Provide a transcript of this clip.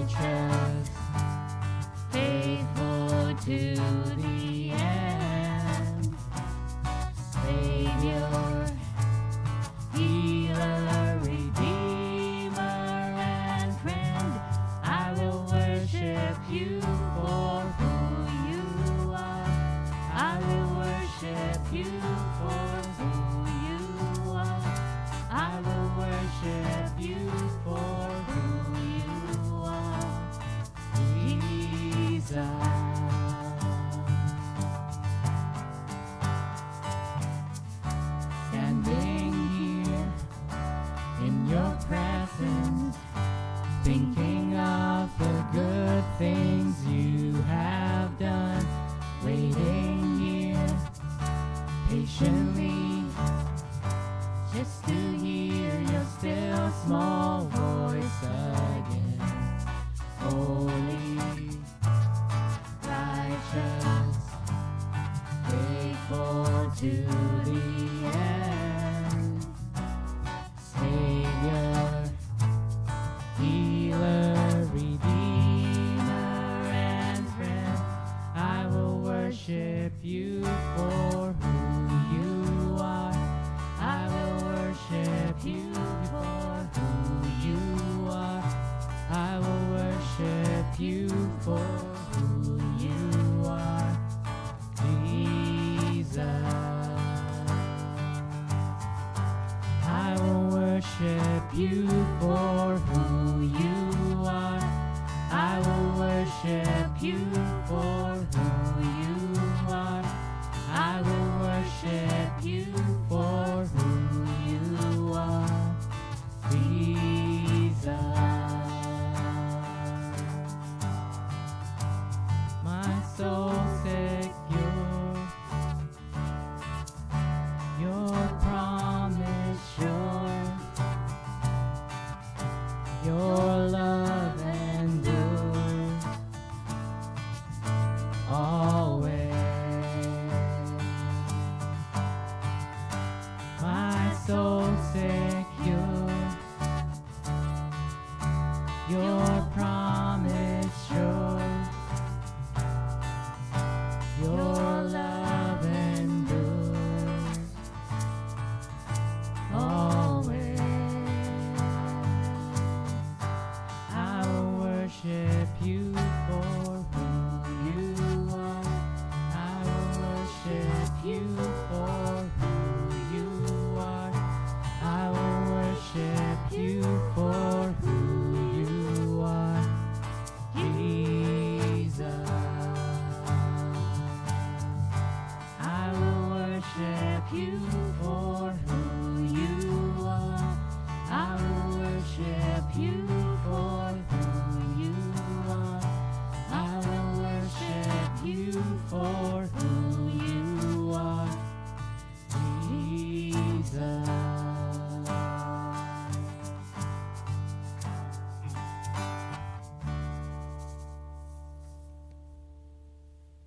righteous, faithful to the end, Savior, healer, redeemer, and friend. I will worship you for who you are. I will worship you for who you are. I will worship you for who you are, Jesus. Standing here in your presence, thinking of the good things you have done, waiting here patiently just to hear your still small voice again. Holy, righteous, faithful to the end, Savior, healer, redeemer, and friend. I will worship you for who you are. I will worship you for who you are. I will worship you for who you are, Jesus. I will worship you for who you are. I will worship you for who you are. I will worship you for who you are, Jesus. My soul secure, your promise sure, your love endures always. My soul secure, your promise sure, your love endures always. I will worship you for who you are. I will worship you for who you are. I will worship you for who you are, Jesus. I will worship you for who you are. I will worship you for who you are. I will worship you for